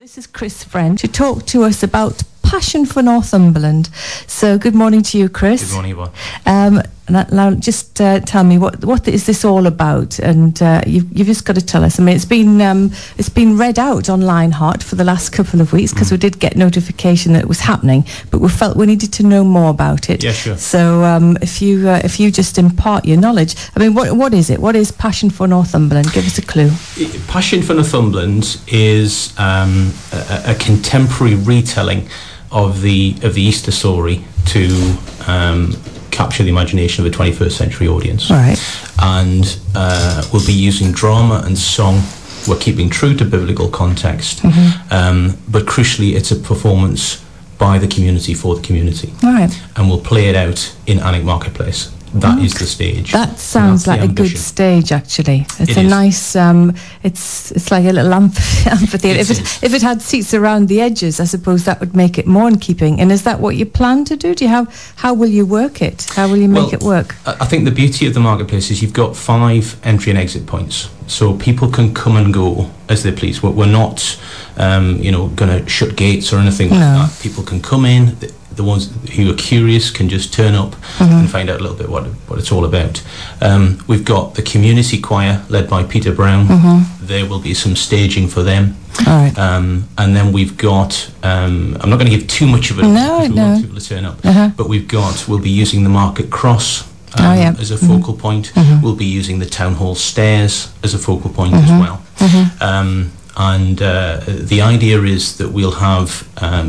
This is Chris Friend to talk to us about Passion for Northumberland. So good morning to you, Chris. Good morning, Yvonne. Now just tell me what is this all about? And you've just got to tell us. I mean, it's been read out on Lionheart for the last couple of weeks because we did get notification that it was happening, but we felt we needed to know more about it. Yeah, sure. So if you just impart your knowledge, I mean, what is it? What is Passion for Northumberland? Give us a clue. Passion for Northumberland is a contemporary retelling of the Easter story to capture the imagination of a 21st century audience. Right. And we'll be using drama and song. We're keeping true to biblical context, but crucially it's a performance by the community for the community. Right. And we'll play it out in Alnwick Marketplace. That is the stage. That sounds like a good stage, actually. It's a nice. It's like a little amphitheatre. If it had seats around the edges, I suppose that would make it more in keeping. And is that what you plan to do? How will you work it? How will you make it work? I think the beauty of the marketplace is you've got 5 entry and exit points, so people can come and go as they please. We're not, going to shut gates or anything like that. People can come in. The ones who are curious can just turn up and find out a little bit what it's all about. We've got the community choir led by Peter Brown. There will be some staging for them. All right. And then we've got, I'm not going to give too much of it because we want people to turn up, but we'll be using the Market Cross as a focal point. We'll be using the Town Hall stairs as a focal point as well. And the idea is that we'll have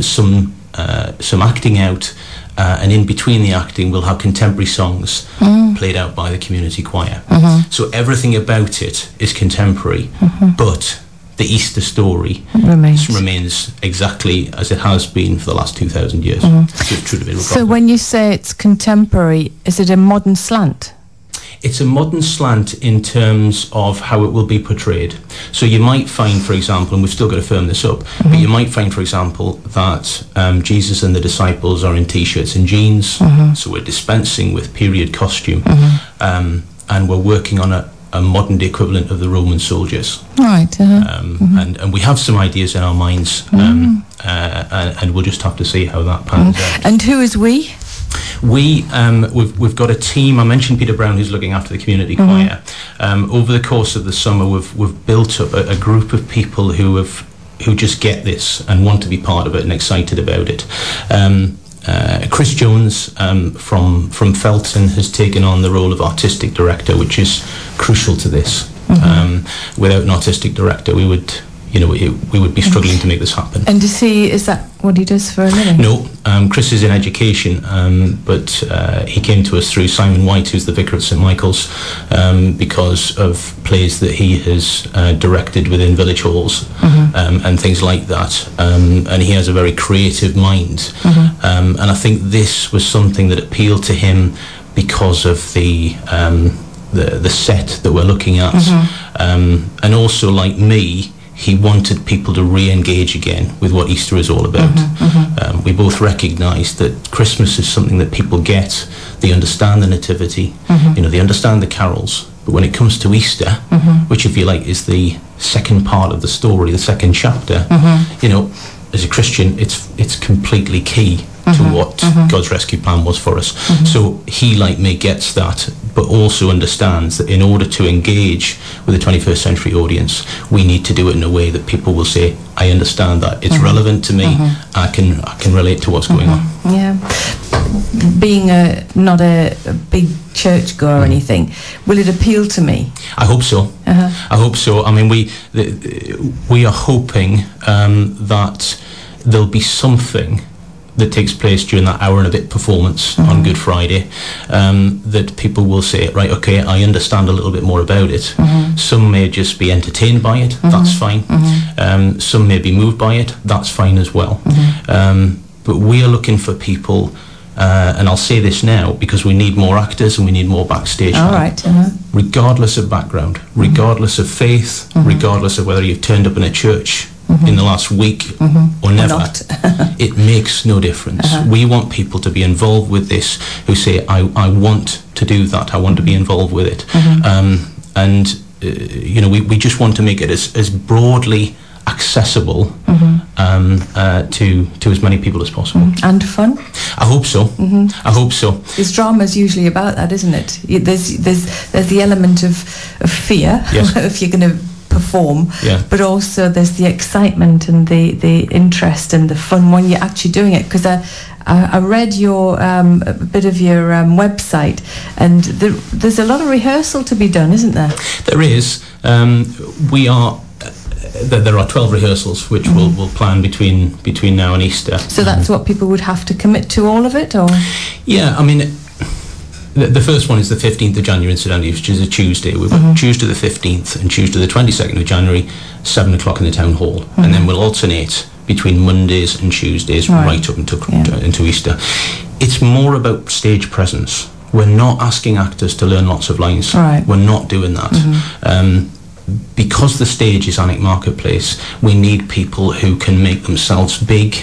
some acting out, and in between the acting we'll have contemporary songs played out by the community choir. So everything about it is contemporary, but the Easter story remains exactly as it has been for the last 2,000 years. So when you say it's contemporary, is it a modern slant? It's a modern slant in terms of how it will be portrayed. So you might find, for example, and we've still got to firm this up, but you might find, for example, that Jesus and the disciples are in T-shirts and jeans, so we're dispensing with period costume, and we're working on a modern-day equivalent of the Roman soldiers. Right. And we have some ideas in our minds, and we'll just have to see how that pans out. And who is we? We've got a team. I mentioned Peter Brown, who's looking after the community choir. Over the course of the summer, we've built up a group of people who just get this and want to be part of it and excited about it. Chris Jones from Felton has taken on the role of artistic director, which is crucial to this. Without an artistic director, we would be struggling to make this happen. And is that what he does for a living? No, Chris is in education, but he came to us through Simon White, who's the vicar at St Michael's, because of plays that he has directed within village halls and things like that. And he has a very creative mind. And I think this was something that appealed to him because of the set that we're looking at. And also, like me, he wanted people to re-engage again with what Easter is all about. We both recognise that Christmas is something that people get. They understand the nativity, they understand the carols. But when it comes to Easter, which, if you like, is the second part of the story, the second chapter, as a Christian, it's completely key to what God's rescue plan was for us. So he, like me, gets that, but also understands that in order to engage with the 21st century audience, we need to do it in a way that people will say, I understand that, it's relevant to me, I can relate to what's going on. Yeah. Being not a big churchgoer or anything, will it appeal to me? I hope so. I hope so. I mean, we are hoping that there'll be something that takes place during that hour and a bit performance on Good Friday, that people will say, right, okay, I understand a little bit more about it. Some may just be entertained by it, that's fine. Some may be moved by it, that's fine as well. But we are looking for people, and I'll say this now because we need more actors and we need more backstage. All right. Regardless of background, regardless of faith, regardless of whether you've turned up in a church in the last week or never, it makes no difference. We want people to be involved with this who say, I want to do that, I want to be involved with it. And we just want to make it as broadly accessible to as many people as possible. And fun? I hope so. I hope so. Because drama's usually about that, isn't it? There's the element of fear if you're going to perform, but also there's the excitement and the interest and the fun when you're actually doing it. Because I read your a bit of your website, and there's a lot of rehearsal to be done, isn't there? There is. There are 12 rehearsals which we'll plan between now and Easter. So that's what people would have to commit to, all of it, or? Yeah, I mean, the first one is the 15th of January, incidentally, which is a Tuesday. We've got Tuesday the 15th and Tuesday the 22nd of January, 7 o'clock in the town hall, and then we'll alternate between Mondays and Tuesdays right up into Easter. It's more about stage presence. We're not asking actors to learn lots of lines. Right. We're not doing that. Because the stage is Alnwick Marketplace, we need people who can make themselves big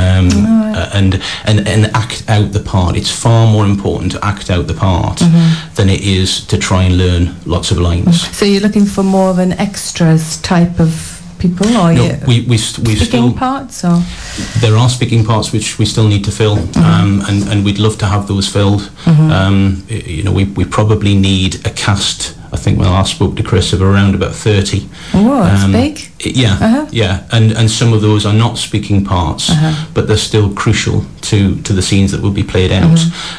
and act out the part. It's far more important to act out the part than it is to try and learn lots of lines. So you're looking for more of an extras type of people, or we've speaking still parts, or there are speaking parts which we still need to fill, and we'd love to have those filled. We probably need a cast. I think when I last spoke to Chris, of around about 30. Oh, that's big. Yeah, and some of those are not speaking parts, but they're still crucial to the scenes that will be played out.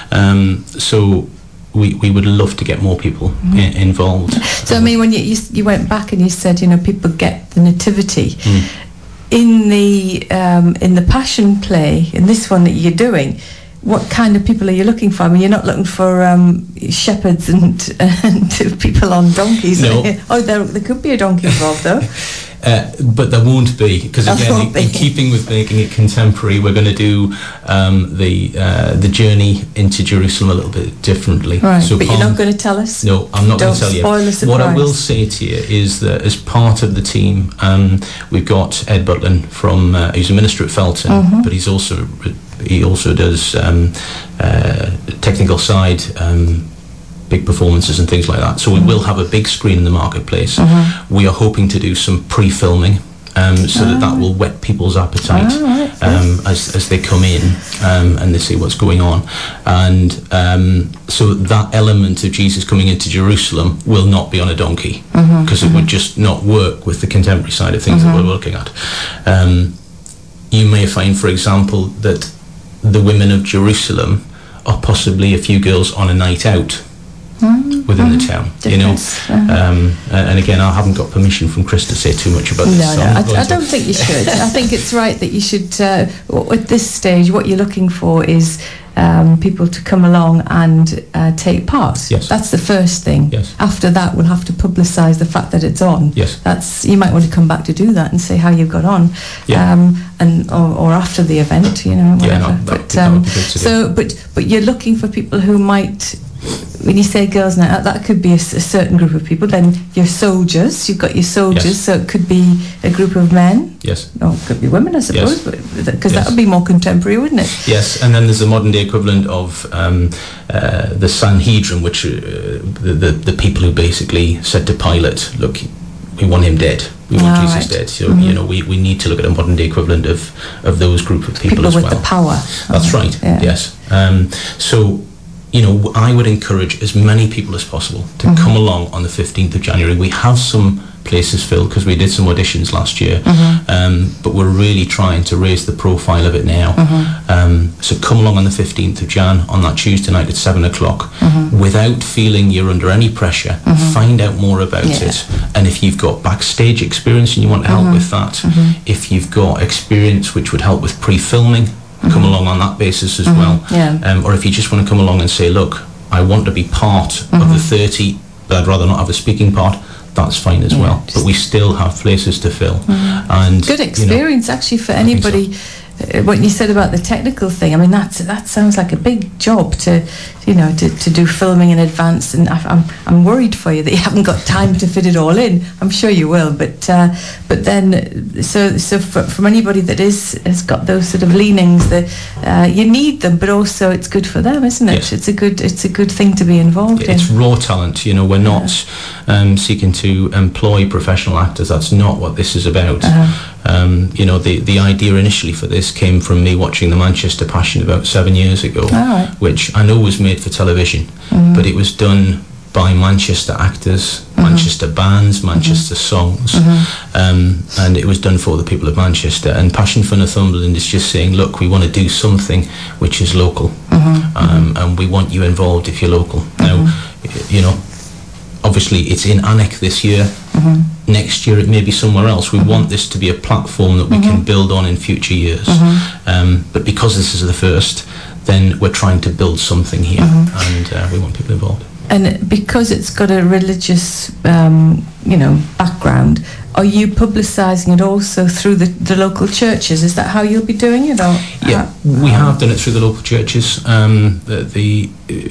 So we would love to get more people involved. So I mean, when you went back and you said, people get the nativity in the Passion play, in this one that you're doing. What kind of people are you looking for? I mean, you're not looking for shepherds and people on donkeys. No. There could be a donkey involved, though. But there won't be, because again, in keeping with making it contemporary, we're going to do the journey into Jerusalem a little bit differently. Right, so but you're not going to tell us? No, I'm not going to tell you. Spoil the surprise. What I will say to you is that as part of the team, we've got Ed Butlin from he's a minister at Felton, but he also does technical side, big performances and things like that. So we will have a big screen in the marketplace. We are hoping to do some pre-filming so that will whet people's appetite as they come in and they see what's going on. And so that element of Jesus coming into Jerusalem will not be on a donkey, because it would just not work with the contemporary side of things that we're looking at. You may find, for example, that the women of Jerusalem are possibly a few girls on a night out within the town, and again, I haven't got permission from Chris to say too much about this. I don't think you should. I think it's right that you should, at this stage, what you're looking for is people to come along and take part. Yes. That's the first thing. Yes. After that, we'll have to publicise the fact that it's on. Yes. You might want to come back to do that and say how you got on, or after the event, whatever. That would be good to do. But you're looking for people who might. When you say girls' night out, that could be a certain group of people. Then your soldiers, you've got your soldiers, so it could be a group of men. Yes. Or it could be women, I suppose, because that would be more contemporary, wouldn't it? Yes, and then there's the modern day equivalent of the Sanhedrin, which the people who basically said to Pilate, look, we want him dead. We want Jesus dead. So, we need to look at a modern day equivalent of those group of people as well. People with the power. That's right, yes. So, I would encourage as many people as possible to come along on the 15th of January. We have some places filled because we did some auditions last year, but we're really trying to raise the profile of it now. So come along on the 15th of Jan on that Tuesday night at 7 o'clock without feeling you're under any pressure. Find out more about it, and if you've got backstage experience and you want to help with that, if you've got experience which would help with pre-filming, come along on that basis as well. Or if you just want to come along and say, look, I want to be part of the 30, but I'd rather not have a speaking part, that's fine as well. But we still have places to fill. And good experience actually for anybody. What you said about the technical thing, I mean, that sounds like a big job to do filming in advance, and I'm worried for you that you haven't got time to fit it all in. I'm sure you will, but then so from anybody that has got those sort of leanings, that you need them, but also it's good for them, isn't it? Yes. It's a good thing to be involved in. It's raw talent. We're not seeking to employ professional actors. That's not what this is about. You know, the idea initially for this came from me watching the Manchester Passion about 7 years ago, which I know was made for television, but it was done by Manchester actors, Manchester bands, Manchester songs, and it was done for the people of Manchester. And Passion for Northumberland is just saying, look, we want to do something which is local, and we want you involved if you're local. Now, you know, obviously it's in Alnwick this year. Next year it may be somewhere else. We want this to be a platform that we can build on in future years. But because this is the first, then we're trying to build something here, and we want people involved. And because it's got a religious, you know, background, are you publicising it also through the local churches? Is that how you'll be doing it? Or yeah, we have done it through the local churches. The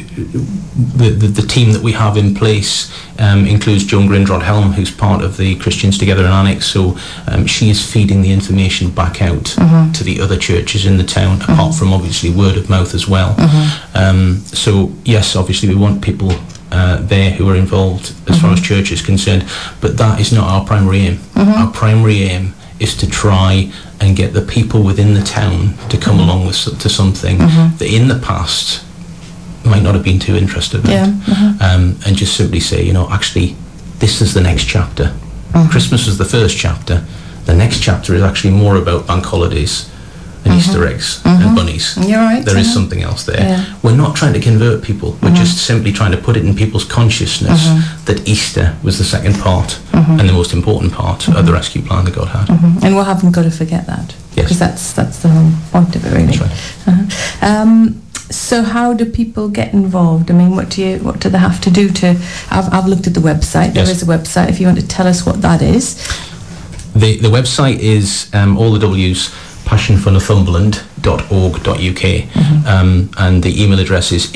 team that we have in place includes Joan Grindrod Helm, who's part of the Christians Together in Alnwick. So she is feeding the information back out to the other churches in the town, apart from obviously word of mouth as well. So yes, obviously we want people there who are involved as far as church is concerned, but that is not our primary aim. Our primary aim is to try and get the people within the town to come along with to something that in the past might not have been too interested in, and just simply say, you know, actually this is the next chapter. Christmas was the first chapter. The next chapter is actually more about bank holidays and Easter eggs and bunnies. You're right. There is something else there. We're not trying to convert people. We're just simply trying to put it in people's consciousness that Easter was the second part and the most important part of the rescue plan that God had. And we haven't got to forget that. Yes. Because that's the whole point of it, really. That's right. So how do people get involved? I mean, what do they have to do to... I've looked at the website. There is a website. If you want to tell us what that is. The website is all the W's, passionfornorthumberland.org.uk, and the email address is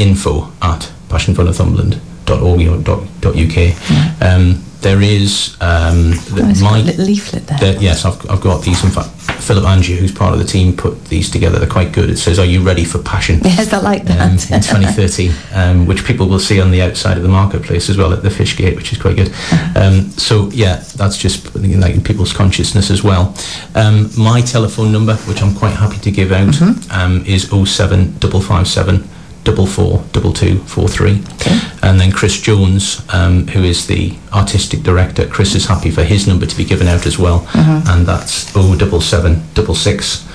info@passionfornorthumberland.org.uk. There is my little leaflet there. Yes, I've got these. In fact, Philip Angier, who's part of the team, put these together. They're quite good. It says, "Are you ready for passion?" Yes, I like that. In 2013, which people will see on the outside of the marketplace as well at the Fish Gate, which is quite good. So yeah, that's just like in people's consciousness as well. My telephone number, which I'm quite happy to give out, is 07557 442243. And then Chris Jones, who is the artistic director, Chris is happy for his number to be given out as well, and that's 07766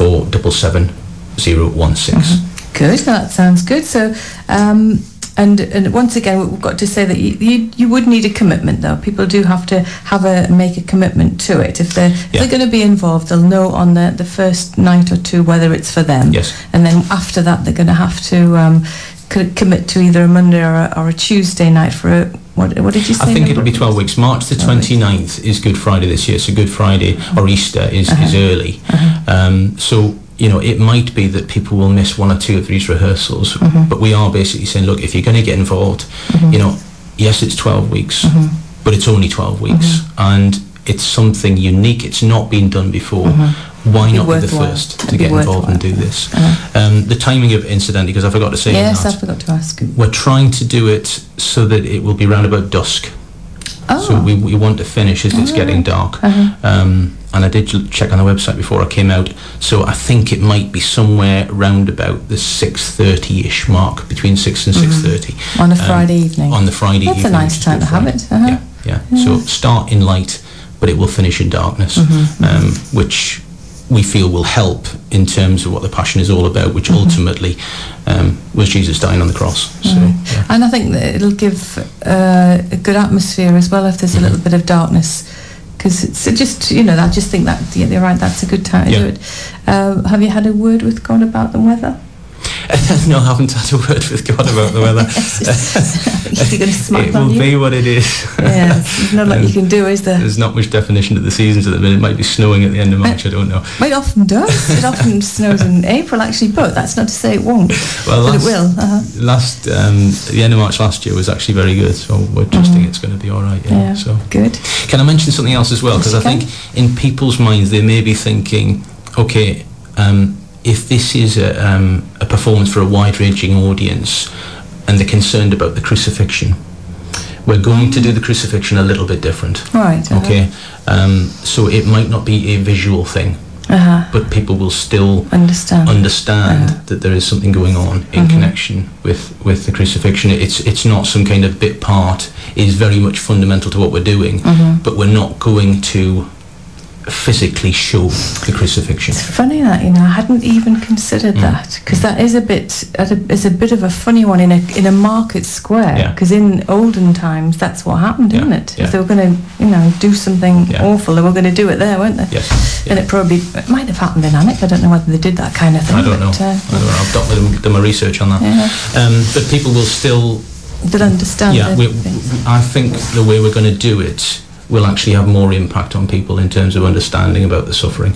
477016. Good, that sounds good. So and once again, we've got to say that you would need a commitment, though. People do have to make a commitment to it. If they're going to be involved, they'll know on the first night or two whether it's for them. Yes. And then after that, they're going to have to commit to either a Monday or a Tuesday night for a... What did you say? I think it'll be 12 weeks. March the 29th is Good Friday this year, so Good Friday or Easter is early. So, you know, it might be that people will miss one or two of these rehearsals, but we are basically saying, look, if you're going to get involved, you know, yes, it's 12 weeks, but it's only 12 weeks, and it's something unique. It's not been done before. Why not be the first to get involved and do this? The timing of it, incidentally, because I forgot to say I forgot to ask. We're trying to do it so that it will be round about dusk. So we want to finish as it's getting dark. And I did check on the website before I came out, so I think it might be somewhere round about the 6:30ish mark, between 6 and 6:30. On a Friday evening. On the Friday evening. That's a nice time to have it. Yeah. So start in light, but it will finish in darkness, which we feel will help in terms of what the Passion is all about, which ultimately was Jesus dying on the cross. So, and I think that it'll give a good atmosphere as well if there's a little bit of darkness, because it's just, you know, I just think that you're right, that's a good time to do it. Have you had a word with God about the weather? No, I haven't had a word with God about the weather. It will be what it is. Yeah, there's not a lot you can do, is there? There's not much definition of the seasons at the minute. It might be snowing at the end of March, I don't know. Well, it often does. It often snows in April, actually, but that's not to say it won't. Well, but it will. The end of March last year was actually very good, so we're trusting it's going to be all right. Yeah, so good. Can I mention something else as well? Because I think in people's minds they may be thinking, okay, if this is a performance for a wide-ranging audience and they're concerned about the crucifixion, We're going to do the crucifixion a little bit different. Right. Okay. So it might not be a visual thing, but people will still understand that there is something going on in connection with the crucifixion. It's not some kind of bit part. It is very much fundamental to what we're doing, but we're not going to physically show the crucifixion. It's funny that, I hadn't even considered that, because that is a bit of a funny one in a market square, because in olden times that's what happened, isn't it? If they were going to do something awful, they were going to do it there, weren't they? Yes. And it might have happened in Alnwick. I don't know whether they did that kind of thing. I don't know. I've done my research on that. But people will still understand. I think the way we're going to do it will actually have more impact on people in terms of understanding about the suffering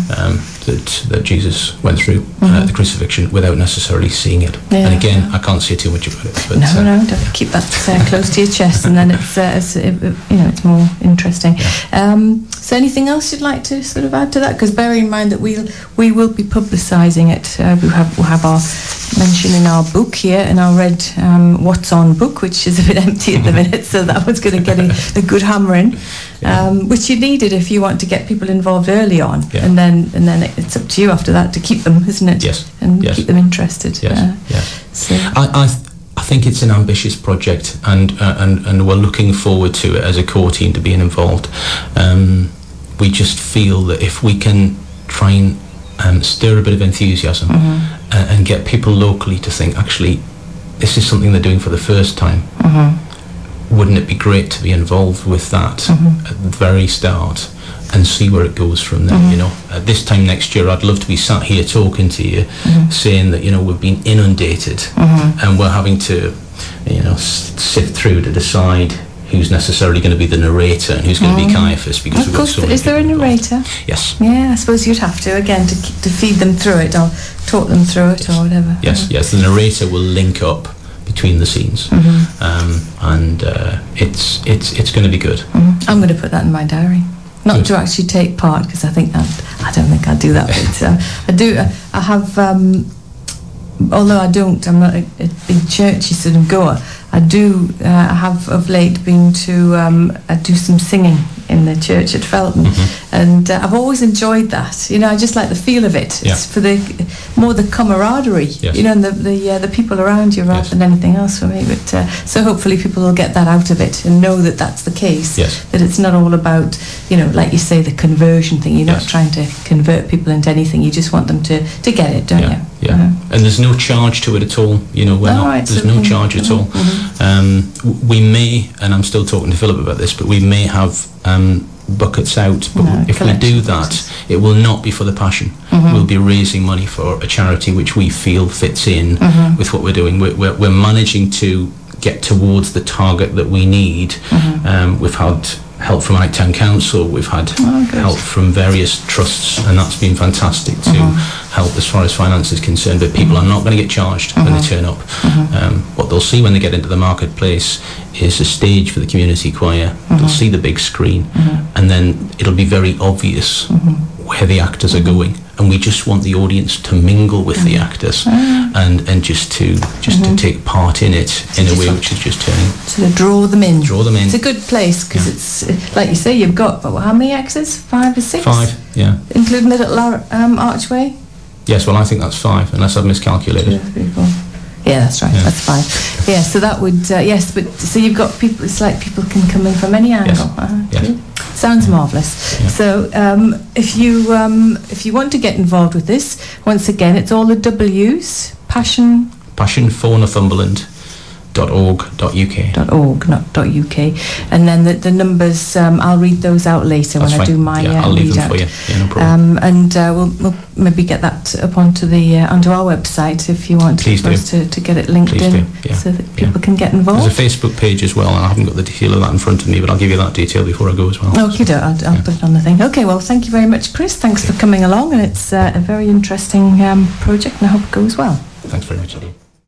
that Jesus went through, the crucifixion, without necessarily seeing it. And again, I can't say too much about it. But no, don't keep that close to your chest, and then it's more interesting. So anything else you'd like to sort of add to that? Because bear in mind that we will be publicising it. We'll have our mention in our book here, and I read What's On book, which is a bit empty at the minute, so that one's going to get a good hammering, which you needed if you want to get people involved early on, and then it's up to you after that to keep them, isn't it? Yes. And keep them interested. So I think it's an ambitious project, and we're looking forward to it as a core team to being involved. We just feel that if we can try and stir a bit of enthusiasm and get people locally to think, actually, this is something they're doing for the first time. Wouldn't it be great to be involved with that at the very start and see where it goes from there? This time next year, I'd love to be sat here talking to you, saying that we've been inundated and we're having to sift through to decide who's necessarily going to be the narrator and who's going to be Caiaphas, because of course, is there a narrator? Involved. Yes. Yeah, I suppose you'd have to, again, to feed them through it or talk them through it or whatever. Yes. The narrator will link up between the scenes, and it's going to be good. I'm going to put that in my diary. Not to actually take part, because I don't think I'd do that. But I have, although I'm not a big churchy sort of goer, I have of late been to do some singing in the church at Felton, and I've always enjoyed that. I just like the feel of it. It's for more the camaraderie, and the people around you rather than anything else for me. But so hopefully people will get that out of it and know that that's the case. That it's not all about, like you say, the conversion thing. You're not trying to convert people into anything. You just want them to get it, don't you? Yeah. And there's no charge to it at all. There's no charge at all. We may, and I'm still talking to Philip about this, but we may have buckets out, but if we do that, it will not be for the Passion. We'll be raising money for a charity which we feel fits in with what we're doing. We're managing to get towards the target that we need. We've had help from Alnwick Town Council, we've had help from various trusts, and that's been fantastic to help as far as finance is concerned. But people are not going to get charged when they turn up. What they'll see when they get into the marketplace is a stage for the community choir. They'll see the big screen, and then it'll be very obvious where the actors are going, and we just want the audience to mingle with the actors and just to take part in it in a way which is just turning to draw them in. It's a good place, because it's like you say, you've got how many actors? 5 or 6? 5, including the little archway. Yes, well, I think that's 5, unless I've miscalculated. 2, 3, 4. Yeah, that's right. That's 5. Yeah, so that would but so you've got people. It's like people can come in from any angle. Yes. Sounds marvellous. So if you want to get involved with this, once again, it's all the W's. Passion for Northumberland. .org.uk. .uk, and then the numbers. I'll read those out later. That's when I do my I'll leave them for you. No problem. And we'll maybe get that up onto our website if you want us to get it linked in, so that people can get involved. There's a Facebook page as well, and I haven't got the detail of that in front of me, but I'll give you that detail before I go as well. Okay, I'll put it on the thing. Okay, well, thank you very much, Chris. Thanks for coming along, and it's a very interesting project, and I hope it goes well. Thanks very much indeed.